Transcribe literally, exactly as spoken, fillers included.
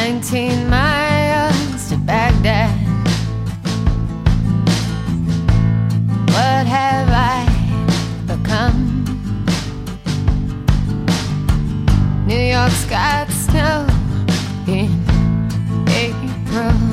nineteen miles to Baghdad. What have I become? New York's got snow in April.